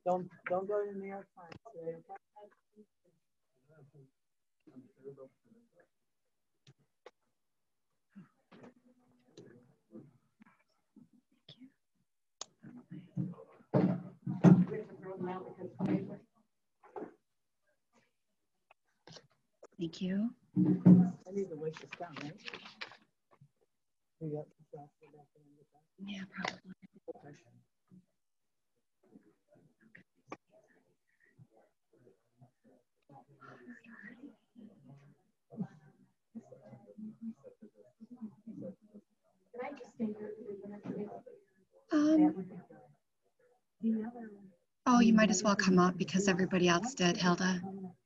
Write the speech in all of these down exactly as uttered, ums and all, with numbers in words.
Don't don't go to New York Times today. Thank you. I need to wait this down, right? Yeah, probably. Um, oh, you might as well come up because everybody else did, Hilda.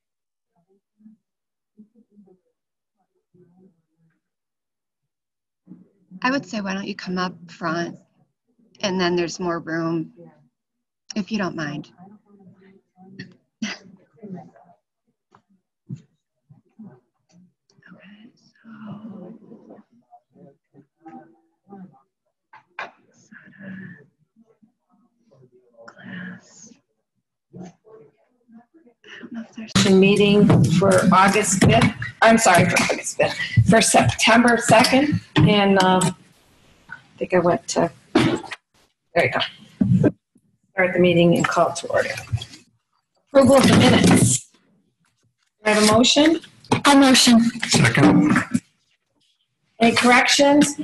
I would say, why don't you come up front and then there's more room, if you don't mind. Okay, so soda, glass. I don't know if there's the meeting for August fifth. I'm sorry, for August fifth, for September second. And um, I think I went to, there you go. Start the meeting and call to order. Approval of the minutes. Do I have a motion? a motion. Second. Any corrections?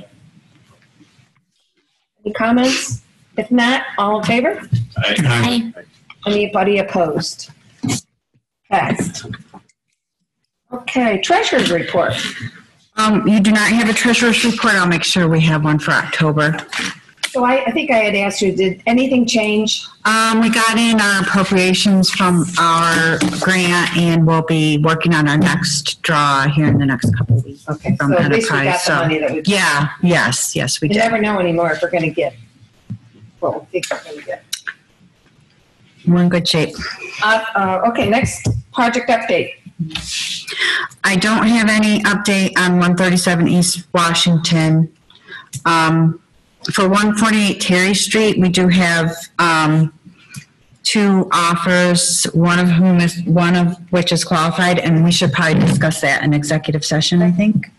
Any comments? If not, all in favor? Aye. Aye. Anybody opposed? Passed. Okay, treasurer's report. Um, you do not have a treasurer's report. I'll make sure we have one for October. So I, I think I had asked you, did anything change? Um, we got in our appropriations from our grant, and we'll be working on our next draw here in the next couple of weeks. Okay, from so at least we Enterprise. got the So, money that we. yeah, yes, yes, we You did. never know anymore if we're going to get what we think we're going to get. We're in good shape. Uh, uh, okay, next project update. I don't have any update on one thirty-seven East Washington. Um, for one forty-eight Terry Street, we do have um, two offers, one of whom is one of which is qualified, and we should probably discuss that in executive session, I think.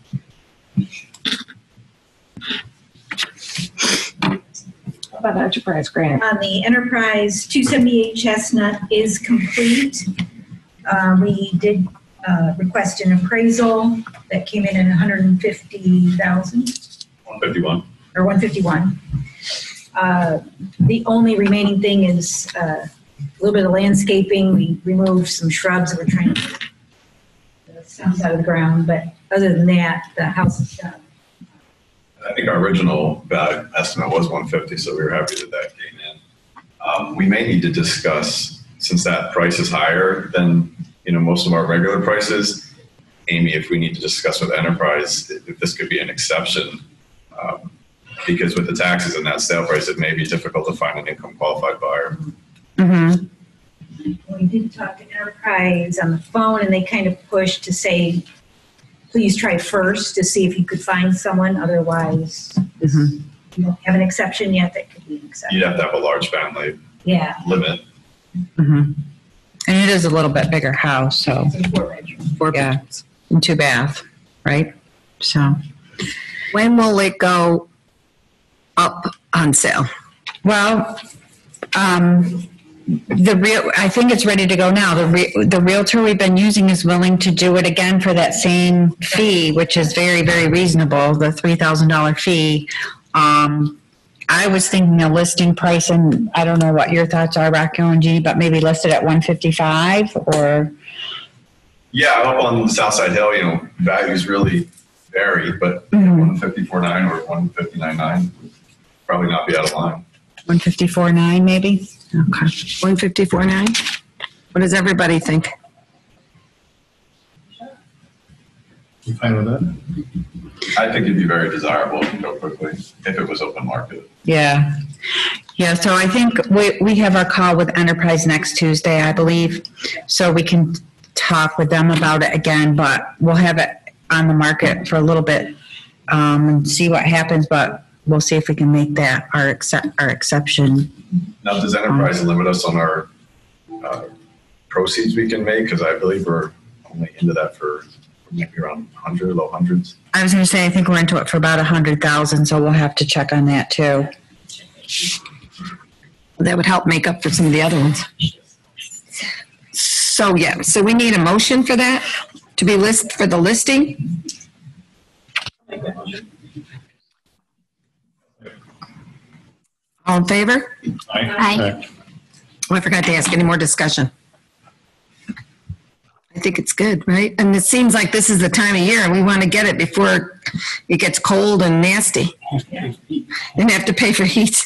How about enterprise grant? On the Enterprise, two seventy-eight Chestnut is complete. Uh, we did uh, request an appraisal that came in at one hundred fifty thousand one fifty-one. or one fifty-one. Uh, the only remaining thing is uh, a little bit of landscaping. We removed some shrubs that we're trying to get the stems out of the ground, but other than that, the house is done. I think our original value estimate was one fifty, so we were happy that that came in. Um, we may need to discuss, since that price is higher than you know most of our regular prices, Amy, if we need to discuss with Enterprise if this could be an exception, um, because with the taxes and that sale price, it may be difficult to find an income qualified buyer. Mm-hmm. We did talk to Enterprise on the phone, and they kind of pushed to say, please try first to see if you could find someone. Otherwise, Mm-hmm. you don't have an exception yet that could be an exception. You'd have to have a large family Yeah. limit. Mm-hmm. And it is a little bit bigger house, so It's a four bedroom. four yeah, and two bath, right? So, When will it go up on sale? well, um, the real, I think it's ready to go now. The re, the realtor we've been using is willing to do it again for that same fee, which is very, very reasonable, the three thousand dollars fee. Um, I was thinking a listing price, and I don't know what your thoughts are, Rocco and G, but maybe listed at one fifty-five or. Yeah, up on the Southside Hill, you know, values really vary, but Mhm. one fifty-four nine or one fifty-nine nine would probably not be out of line. one fifty-four nine maybe? Okay. one fifty-four nine? What does everybody think? You fine with that? I think it'd be very desirable if you go quickly, if it was open market. Yeah. Yeah, so I think we, we have our call with Enterprise next Tuesday, I believe. So we can talk with them about it again, but we'll have it on the market for a little bit um, and see what happens, but we'll see if we can make that our, excep- our exception. Now, does Enterprise limit us on our uh, proceeds we can make? Because I believe we're only into that for maybe around one hundred, low hundreds. I was going to say, I think we're into it for about a hundred thousand, so we'll have to check on that too. That would help make up for some of the other ones. So, yeah, so we need a motion for that, to be list, for the listing? All in favor? Aye. Oh, I forgot to ask, any more discussion? I think it's good, right? And it seems like this is the time of year and we want to get it before it gets cold and nasty. And have to pay for heat.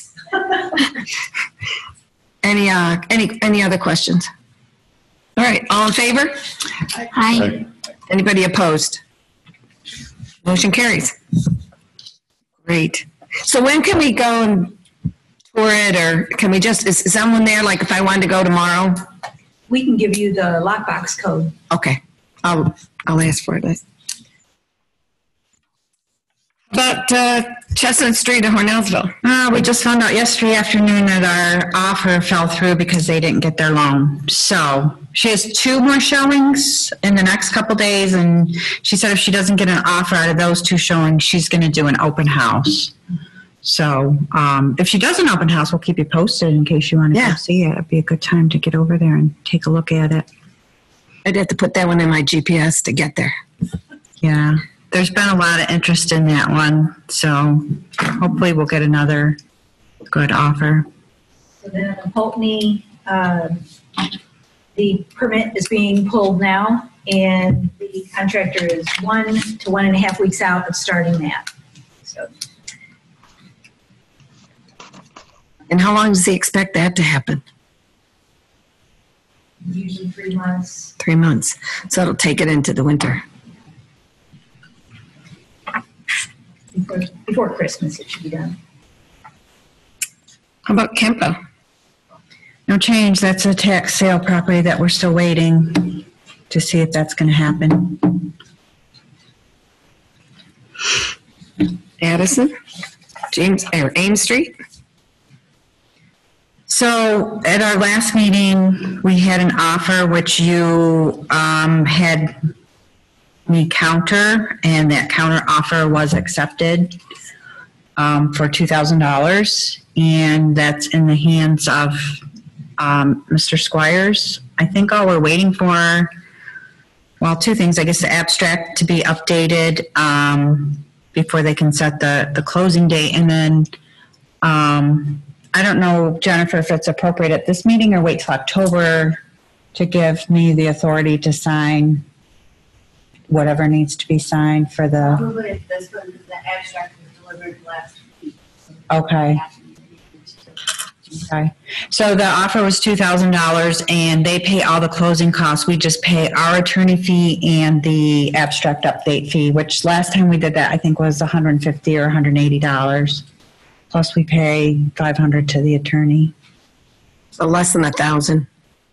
Any, uh, any, any other questions? All right, all in favor? Aye. Anybody opposed? Motion carries. Great. So when can we go and tour it, or can we just, is someone there, like if I wanted to go tomorrow? We can give you the lockbox code. Okay, I'll, I'll ask for it. But uh, Chestnut Street in Hornellsville. Uh, we just found out yesterday afternoon that our offer fell through because they didn't get their loan. So she has two more showings in the next couple days, and she said if she doesn't get an offer out of those two showings, she's going to do an open house. So um, if she does an open house, we'll keep you posted in case you want to Yeah. go see it. It'd be a good time to get over there and take a look at it. I'd have to put that one in my G P S to get there. Yeah, there's been a lot of interest in that one, so hopefully we'll get another good offer. So then in Pulteney, uh, the permit is being pulled now, and the contractor is one to one and a half weeks out of starting that. So And how long does he expect that to happen? usually three months. Three months. So it'll take it into the winter. Before, before Christmas, it should be done. How about Kempo? No change. That's a tax sale property that we're still waiting to see if that's going to happen. Addison? James, or Ames Street? So at our last meeting, we had an offer which you um, had me counter, and that counter offer was accepted um, for two thousand dollars, and that's in the hands of um, Mister Squires. I think all we're waiting for, well, two things. I guess the abstract to be updated um, before they can set the, the closing date, and then um, I don't know, Jennifer, if it's appropriate at this meeting or wait till October to give me the authority to sign whatever needs to be signed for the, Probably this one, the abstract was delivered last week. okay, okay. So the offer was two thousand dollars and they pay all the closing costs. We just pay our attorney fee and the abstract update fee, which last time we did that, I think was one hundred fifty dollars or one hundred eighty dollars. Plus we pay five hundred dollars to the attorney. So less than a thousand.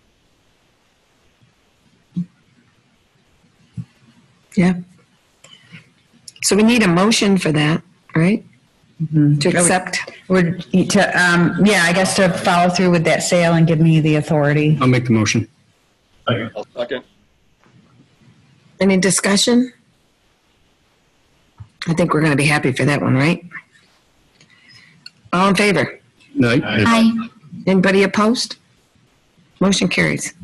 Yeah. So we need a motion for that, right? Mm-hmm. To accept. Would, to, um, yeah, I guess to follow through with that sale and give me the authority. I'll make the motion. I'll second. Any discussion? I think we're going to be happy for that one, right? All in favor? No, Aye. Anybody opposed? Motion carries.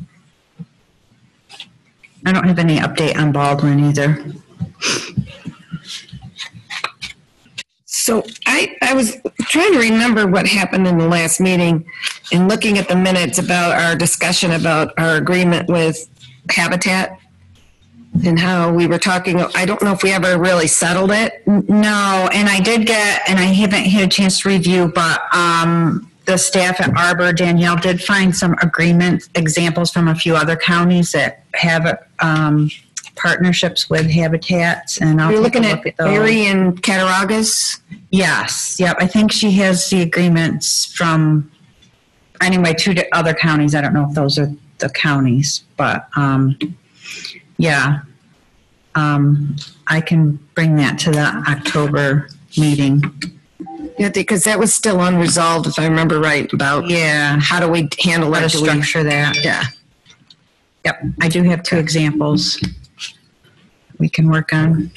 I don't have any update on Baldwin either. So I, I was trying to remember what happened in the last meeting and looking at the minutes about our discussion about our agreement with Habitat and how we were talking. I don't know if we ever really settled it. No, and I did get, and I haven't had a chance to review, but um, the staff at Arbor, Danielle, did find some agreement examples from a few other counties that have um, partnerships with Habitats, and I'll You're take a looking look at at those. Barry and Cattaraugus? Yes, yep. I think she has the agreements from, anyway, two di- other counties. I don't know if those are the counties, but um, yeah. Um, I can bring that to the October meeting. Yeah, because that was still unresolved, if I remember right, about Yeah, how do we handle how to that? Do we- structure that. Yeah. Yep, I do have two examples we can work on.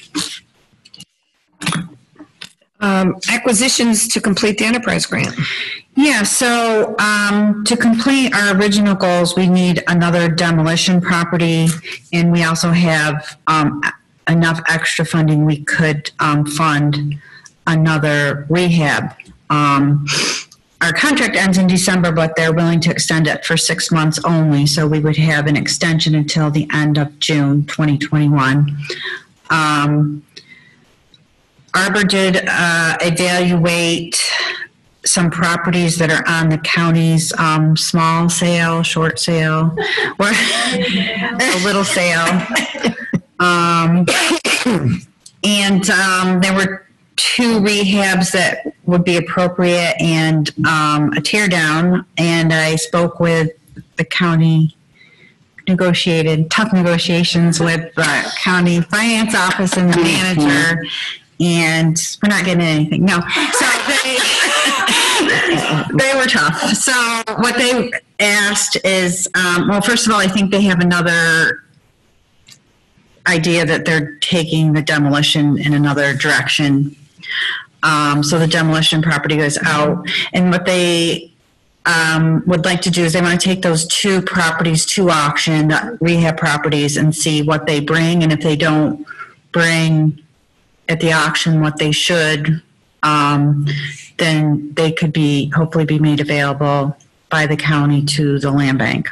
Um, acquisitions to complete the enterprise grant. Yeah, so um, to complete our original goals, we need another demolition property, and we also have um, enough extra funding we could um, fund another rehab. Um, our contract ends in December, but they're willing to extend it for six months only, so we would have an extension until the end of June twenty twenty-one. Um, Arbor did uh, evaluate some properties that are on the county's um, small sale, short sale, or a little sale. Um, and um, there were two rehabs that would be appropriate and um, a tear down. And I spoke with the county, negotiated tough negotiations with the county finance office and the manager. And we're not getting anything. No. So they, they were tough. So what they asked is, um, well, first of all, I think they have another idea that they're taking the demolition in another direction. Um, so the demolition property goes out. And what they um, would like to do is they want to take those two properties to auction, the rehab properties, and see what they bring. And if they don't bring at the auction what they should, um, then they could be hopefully be made available by the county to the land bank.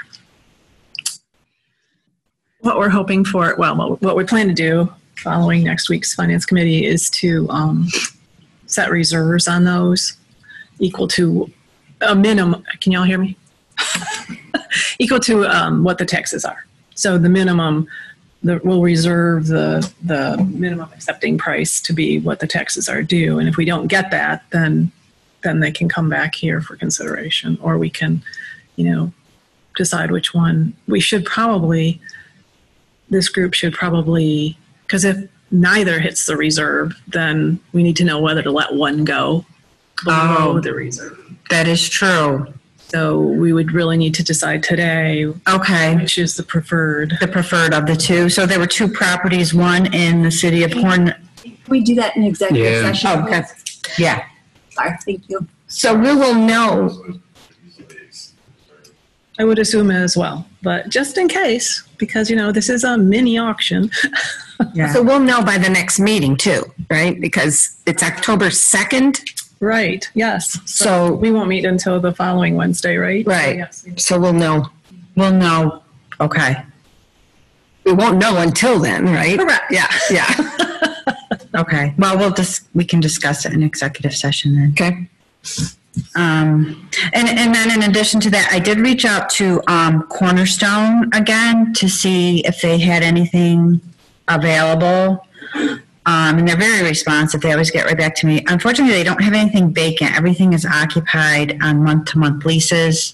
What we're hoping for, well, what we plan to do following next week's finance committee is to um, set reserves on those equal to a minimum. Can y'all hear me? Equal to um, what the taxes are. So the minimum. The, we'll reserve the the minimum accepting price to be what the taxes are due, and if we don't get that, then then they can come back here for consideration, or we can, you know, decide which one. We should probably, this group should probably, because if neither hits the reserve, then we need to know whether to let one go below Oh. the reserve. That is true. So we would really need to decide today Okay. which is the preferred. The preferred of the two. So there were two properties, one in the city of Corn. Can we do that in executive Yeah. session? Oh, okay. Yeah. Sorry, thank you. So we will know. I would assume as well, but just in case, because, you know, this is a mini auction. Yeah. So we'll know by the next meeting too, right? Because it's October second. Right, yes. So, We won't meet until the following Wednesday, right? Right. Yes. so we'll know. We'll know. Okay. We won't know until then, right? Correct. Yeah, yeah. Okay. Well, we'll just, we can discuss it in executive session then. Okay. Um, and, and then in addition to that, I did reach out to um, Cornerstone again to see if they had anything available. Um, and they're very responsive. They always get right back to me. Unfortunately, they don't have anything vacant. Everything is occupied on month-to-month leases.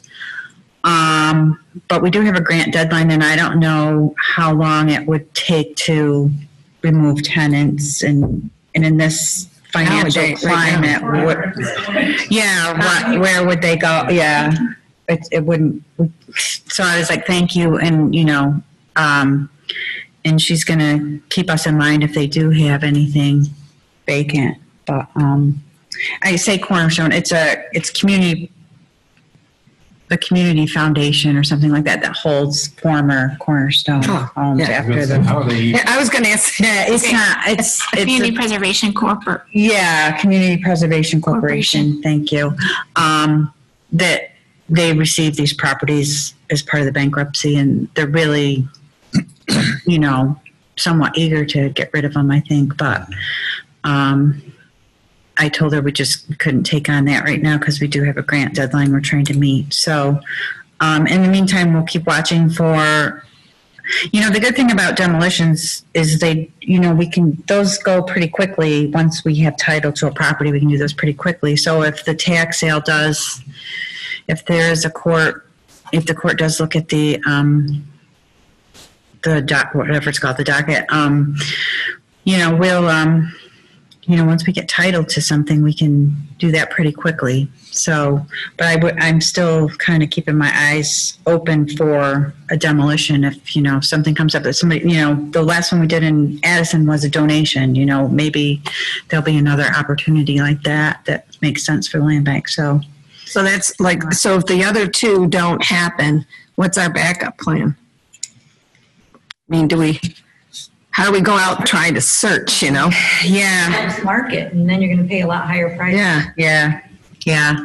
Um, but we do have a grant deadline, and I don't know how long it would take to remove tenants. And, and in this financial Nowadays, right now. climate, what, yeah, what, where would they go? Yeah, it, it wouldn't. So I was like, thank you. And, you know, um, and she's going to keep us in mind if they do have anything vacant. But um, I say Cornerstone, it's a, it's community, the community foundation or something like that that holds former Cornerstone Oh, homes yeah. after the. How are they? Yeah, I was going to ask. Yeah, it's not, it's, it's Community a- Preservation Corporate. yeah, Community Preservation Corporation, thank you. Um, that they received these properties as part of the bankruptcy, and they're really, you know, somewhat eager to get rid of them, I think. But um, I told her we just couldn't take on that right now because we do have a grant deadline we're trying to meet. So um, in the meantime, we'll keep watching for. You know, the good thing about demolitions is they, you know, we can, those go pretty quickly. Once we have title to a property, we can do those pretty quickly. So if the tax sale does, if there is a court, if the court does look at the, um, the doc, whatever it's called, the docket, um, you know, we'll, um, you know, once we get title to something, we can do that pretty quickly. So, but I would, I'm still kind of keeping my eyes open for a demolition. If, you know, something comes up that somebody, you know, the last one we did in Addison was a donation, you know, maybe there'll be another opportunity like that that makes sense for the land bank. So, So that's like, so if the other two don't happen, what's our backup plan? I mean, do we, how do we go out trying to search, you know? yeah, Market, and then you're going to pay a lot higher price. Yeah. yeah, yeah.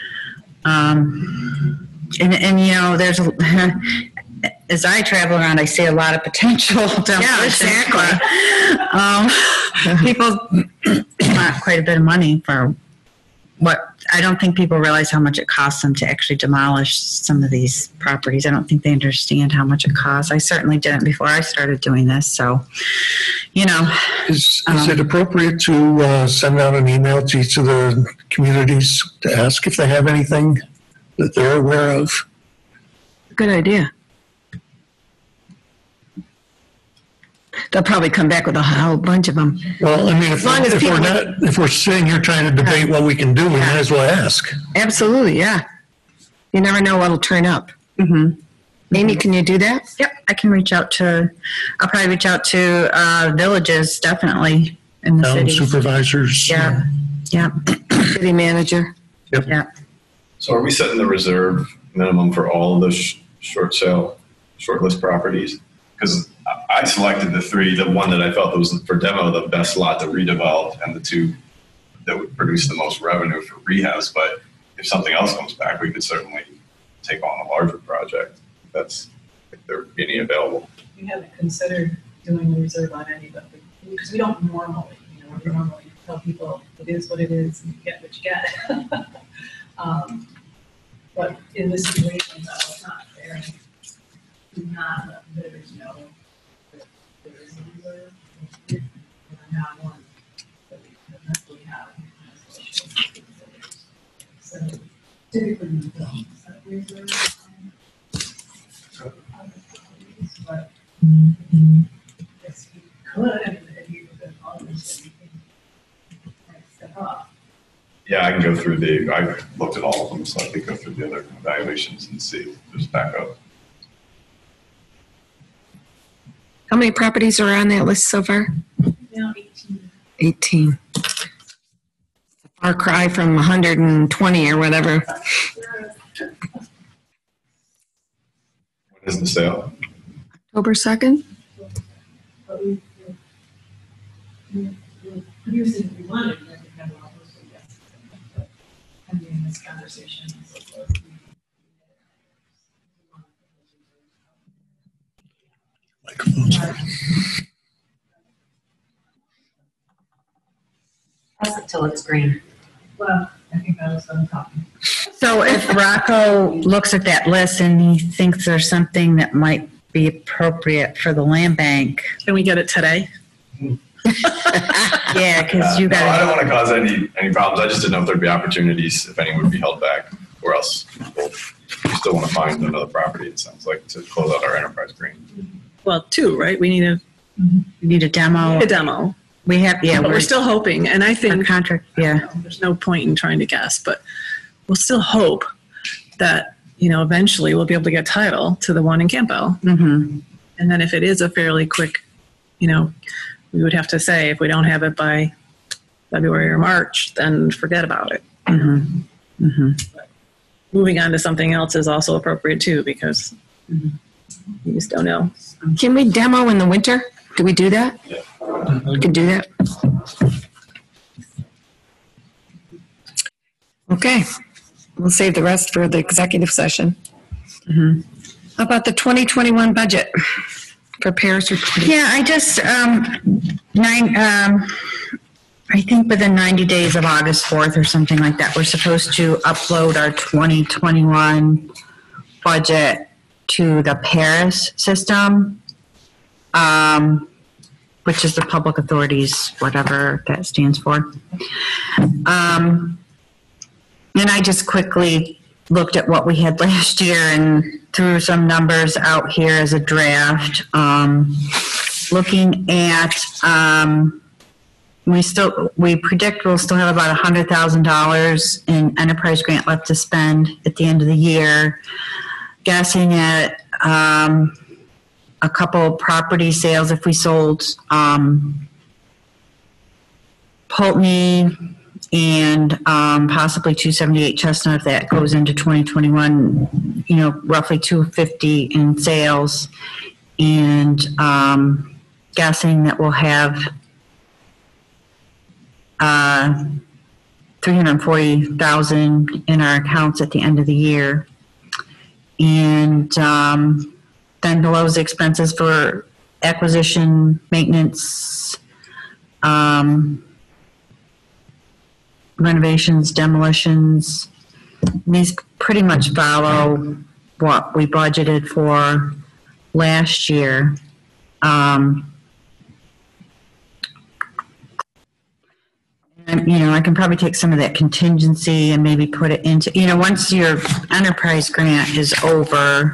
Um, and, and, you know, there's, a, as I travel around, I see a lot of potential demolition. Yeah, exactly. Um, people want quite a bit of money for what, I don't think people realize how much it costs them to actually demolish some of these properties. I don't think they understand how much it costs. I certainly didn't before I started doing this. So, you know. Is, um, is it appropriate to uh, send out an email to each of the communities to ask if they have anything that they're aware of? Good idea. They'll probably come back with a whole bunch of them. Well, I mean, if, As long as if we're people- not, if we're sitting here trying to debate what we can do, we might as well ask. Absolutely, yeah. You never know what'll turn up. Mm-hmm. Amy, can you do that? Yep, I can reach out to, I'll probably reach out to uh, villages, definitely, in the Town cities. supervisors. Yeah, yeah, City manager. yeah. So are we setting the reserve minimum for all of the sh- short sale, short list properties? Because I selected the three, the one that I felt that was for demo, the best lot to redevelop, and the two that would produce the most revenue for rehabs. But if something else comes back, we could certainly take on a larger project. That's, if there would be any available. We haven't considered doing the reserve on any, but we- because we don't normally, you know, we normally tell people it is what it is and you get what you get. um, but in this situation, no, it's not fair. Do not let bidders know that there is a reserve. And I have one that we actually have. So typically we don't set reserves. But yes, we could, if you could, obviously, we can step up. Yeah, I can go through the, I looked at all of them, so I could go through the other evaluations and see if there's backup. How many properties are on that list so far? Now eighteen. eighteen. Far cry from one hundred twenty or whatever. When is the sale? October second? But we, we, we're producing, we wanted to make it kind of all those, so yes. But pending this conversation and so forth. we- Press it till it's green. Well, I think I was done talking. So if Rocco looks at that list and he thinks there's something that might be appropriate for the land bank. Can we get it today? Yeah, because you Uh, no, I got don't want to cause any, any problems. I just didn't know if there'd be opportunities, if any would be held back, or else we'll, we still want to find another property, it sounds like, to close out our enterprise green. Well, two, right? We need a, you need a demo. a demo. We have, yeah, But we're we're still hoping, and I our think contract, yeah. there's no point in trying to guess, but we'll still hope that, you know, eventually we'll be able to get title to the one in Campbell. Mm-hmm. And then if it is a fairly quick, you know, we would have to say if we don't have it by February or March, then forget about it. Mm-hmm. Mm-hmm. Moving on to something else is also appropriate too, because Mhm. you just don't know. Can we demo in the winter? Do we do that? Yeah. We can do that? Okay. We'll save the rest for the executive session. Mm-hmm. How about the twenty twenty-one budget? Prepares report. Yeah, I just, um, nine, um, I think within ninety days of August fourth or something like that, we're supposed to upload our twenty twenty-one budget to the Paris system, um, which is the Public Authorities, whatever that stands for. Um, and I just quickly looked at what we had last year and threw some numbers out here as a draft. Um, looking at um, we still, we predict we'll still have about one hundred thousand dollars in enterprise grant left to spend at the end of the year. Guessing at um, a couple property sales if we sold um, Pulteney and um, possibly two seventy-eight Chestnut, if that goes into twenty twenty-one, you know, roughly two fifty in sales. And um, guessing that we'll have uh, three hundred forty thousand in our accounts at the end of the year. And um, then below is expenses for acquisition, maintenance, um, renovations, demolitions. These pretty much follow what we budgeted for last year. Um, and, you know, I can probably take some of that contingency and maybe put it into, you know, once your enterprise grant is over,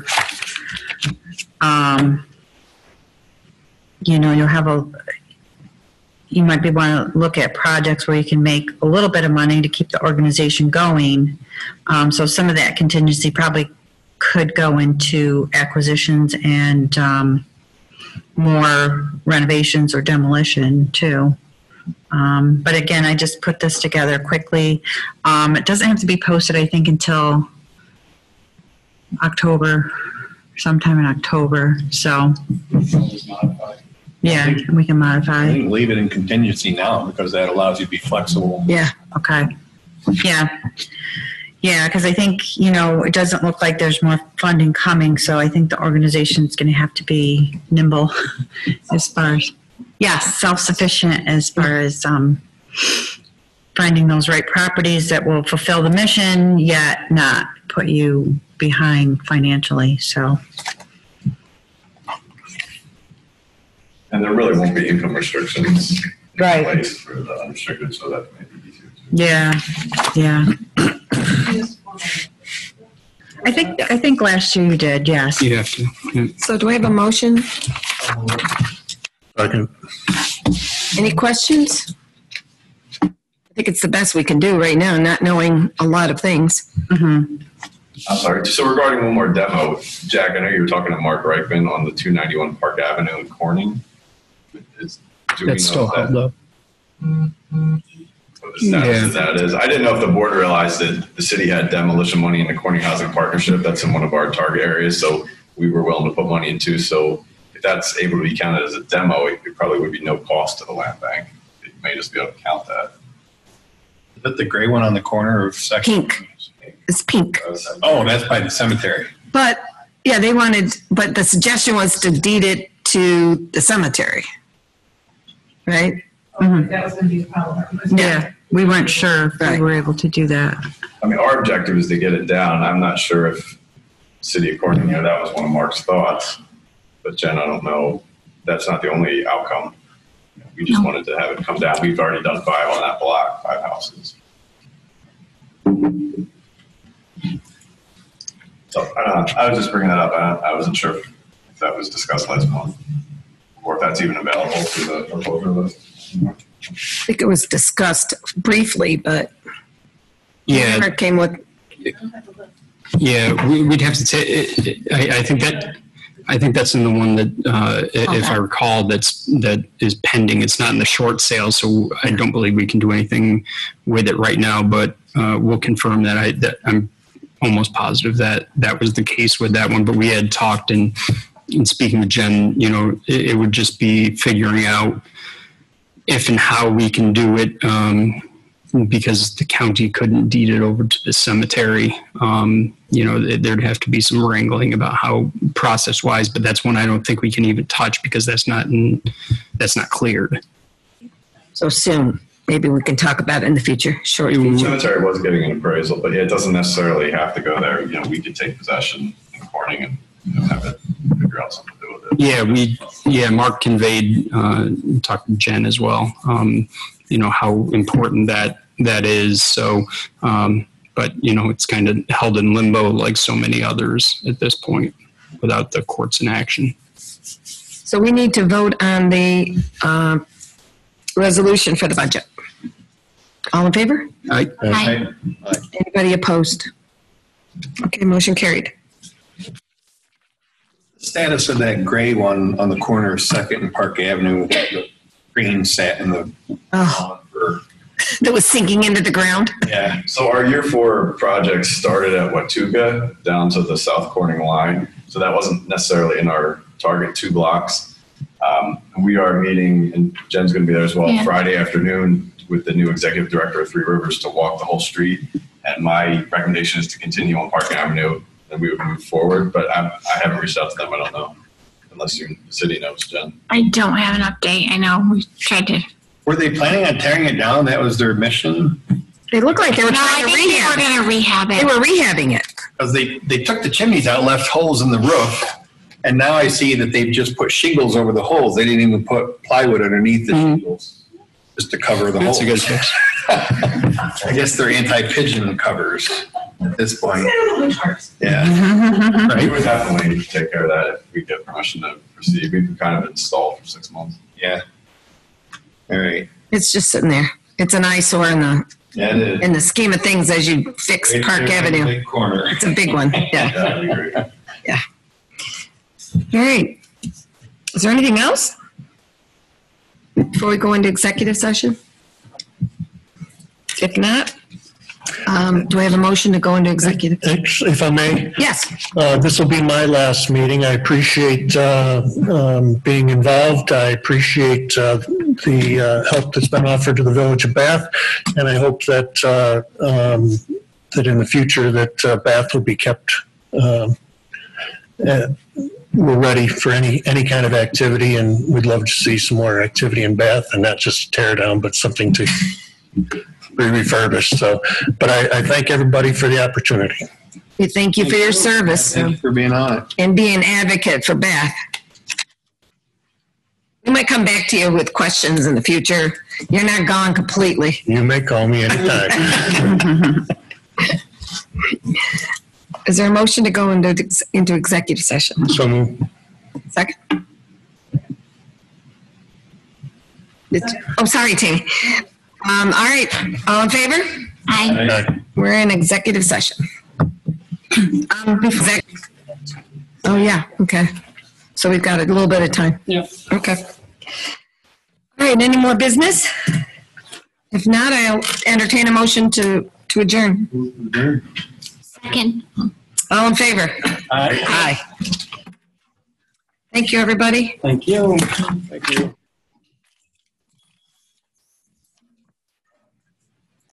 um, you know, you'll have a, you might be want to look at projects where you can make a little bit of money to keep the organization going. Um, so some of that contingency probably could go into acquisitions and um, more renovations or demolition too. Um, but again, I just put this together quickly. Um, it doesn't have to be posted, I think, until October, sometime in October. So, yeah, we can I modify. think leave it in contingency now because that allows you to be flexible. Yeah. Okay. Yeah. Yeah, because I think, you know, it doesn't look like there's more funding coming, so I think the organization's going to have to be nimble as far as, yes, self-sufficient as far as um, finding those right properties that will fulfill the mission, yet not put you behind financially, so. And there really won't be income restrictions Right. in place for the unrestricted, so that may be easier too. Yeah, yeah. I think, I think last year you did, yes. You have to. Yeah. So do we have a motion? Second. Any questions? I think it's the best we can do right now, not knowing a lot of things. Mm-hmm. I'm sorry. So regarding one more demo, Jack, I know you were talking to Mark Reichman on the two ninety-one Park Avenue in Corning. Is, do we That's know still if that- held up. what the status Yeah. of that is? I didn't know if the board realized that the city had demolition money in the Corning Housing Partnership. That's in one of our target areas, so we were willing to put money into. So if that's able to be counted as a demo, it, it probably would be no cost to the land bank. It may just be able to count that. Is that the gray one on the corner of Second? Pink. It's pink. Oh, that's by the cemetery. But, yeah, they wanted, but the suggestion was to deed it to the cemetery. Right? Mhm. That was going to be the problem. Yeah, we weren't sure if we Right. were able to do that. I mean, our objective is to get it down. I'm not sure if City of Corning, you know, that was one of Mark's thoughts. But Jen, I don't know. That's not the only outcome. We just wanted to have it come down. We've already done five on that block, five houses. So uh, I was just bringing that up. I, I wasn't sure if that was discussed last month or if that's even available to the proposal list. I think it was discussed briefly, but Yeah, it came with, yeah, we- we'd have to say, I, I think that, I think that's in the one that, uh, if I recall, that's, that is pending. It's not in the short sale, so I don't believe we can do anything with it right now, but uh, we'll confirm that. I, that I'm almost positive that that was the case with that one, but we had talked and, and speaking with Jen, you know, it, it would just be figuring out if and how we can do it, um, because the county couldn't deed it over to the cemetery. Um, you know, there'd have to be some wrangling about how process-wise, but that's one I don't think we can even touch because that's not in, that's not cleared. so soon. Maybe we can talk about it in the future, short The future. cemetery was getting an appraisal, but yeah, it doesn't necessarily have to go there. You know, we could take possession in Corning and you know, have it figure out something to do with it. Yeah, we, yeah, Mark conveyed, uh, talked to Jen as well, um, you know, how important that, that is. So, um, but, you know, it's kind of held in limbo like so many others at this point without the courts in action. So we need to vote on the uh, resolution for the budget. All in favor? Aye. Aye. Anybody opposed? Okay, motion carried. Status of that gray one on the corner of Second and Park Avenue, the green sat in the, Oh, for, that was sinking into the ground. yeah. So our year four project started at Watuga down to the South Corning line. So that wasn't necessarily in our target two blocks. Um, we are meeting, and Jen's going to be there as well, Yeah. Friday afternoon with the new executive director of Three Rivers to walk the whole street. And my recommendation is to continue on Park Avenue, and we would move forward. But I'm, I haven't reached out to them. I don't know, unless you, the city knows, Jen. I don't have an update. I know we tried to. Were they planning on tearing it down? That was their mission? They looked like they were No, I trying to think they were rehab. going to rehab They it. were rehabbing it. Because they, they took the chimneys out, left holes in the roof, and now I see that they've just put shingles over the holes. They didn't even put plywood underneath the shingles, just to cover the That's holes. a good fix. I guess they're anti-pigeon covers at this point. Yeah. We would definitely take care of that if we get permission to proceed. We've been kind of installed for six months. Yeah. All right. It's just sitting there. It's an eyesore in the Yeah, it is. in the scheme of things as you fix Right Park there in the Avenue. big corner. It's a big one. Yeah. Yeah, that'd be great. All right. Is there anything else before we go into executive session? If not, um, do I have a motion to go into executive? If I may, Yes. uh, this will be my last meeting. I appreciate uh, um, being involved. I appreciate uh, the uh, help that's been offered to the Village of Bath, and I hope that uh, um, that in the future that uh, Bath will be kept. Um, uh, we're ready for any any kind of activity, and we'd love to see some more activity in Bath, and not just tear down, but something to be refurbished. So, but I, I thank everybody for the opportunity. We thank you for your service Thank you for being on it. and being an advocate for Bath. We might come back to you with questions in the future. You're not gone completely. You may call me anytime. Is there a motion to go into into executive session? So moved. Second. It's- Oh, sorry, Tammy. Um, all right, all in favor? Aye. Aye. We're in executive session. Um, before exec- Oh, yeah, okay. So we've got a little bit of time. Yeah. Okay. All right, any more business? If not, I'll entertain a motion to, to adjourn. Second. All in favor? Aye. Aye. Thank you, everybody. Thank you. Thank you.